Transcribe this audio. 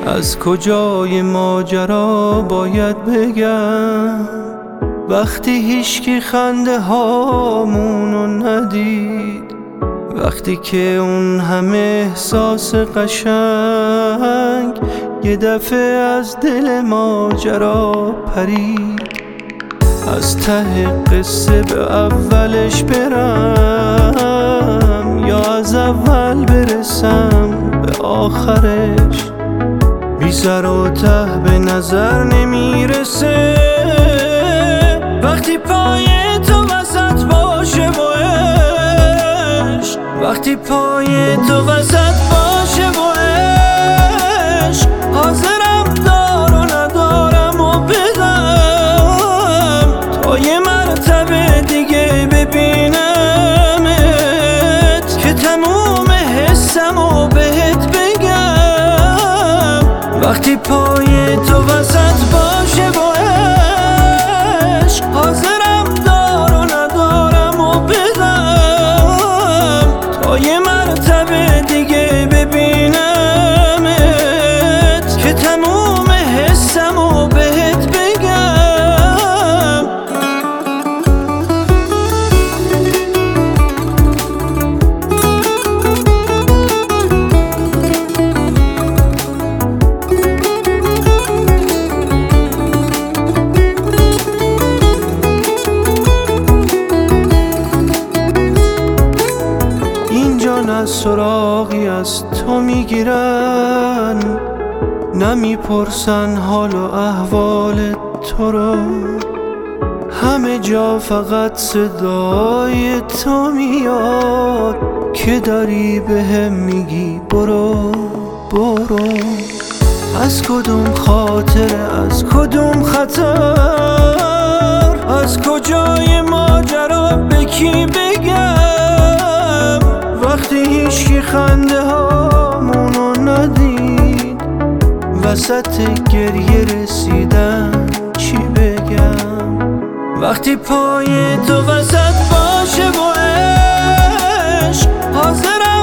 از کجای ماجرا باید بگم وقتی هیچکی خنده هامونو ندید، وقتی که اون همه احساس قشنگ یه دفعه از دل ماجرا پرید. از ته قصه به اولش برم یا از اول برسم به آخرش، بی سر و ته به نظر نمیرسه وقتی پای تو وسط باشه و عشق، وقتی پای تو وسط باشه و عشق، حاضرم دار و ندارم و بدم تا یه مرتبه دیگه ببینمت که تموم حسم و بهت بگم. وقتی پای تو وسط باشه و عشق، حاضرم دار و ندارم و بدم تا یه مرتبه دیگه ببینمت که تموم حسم و بهت بگم. نه سراغی از تو میگیرن، نمیپرسن حال و احوال تو رو، همه جا فقط صدای تو میاد که داری بهم میگی برو برو. از کدوم خاطره، از کدوم خطر، از کجای ماجرا به کی بگم وقتی هیچکی خنده هامونو ندید، وسط گریه رسیدن چی بگم. وقتی پای تو وسط باشه و عشق، حاضرم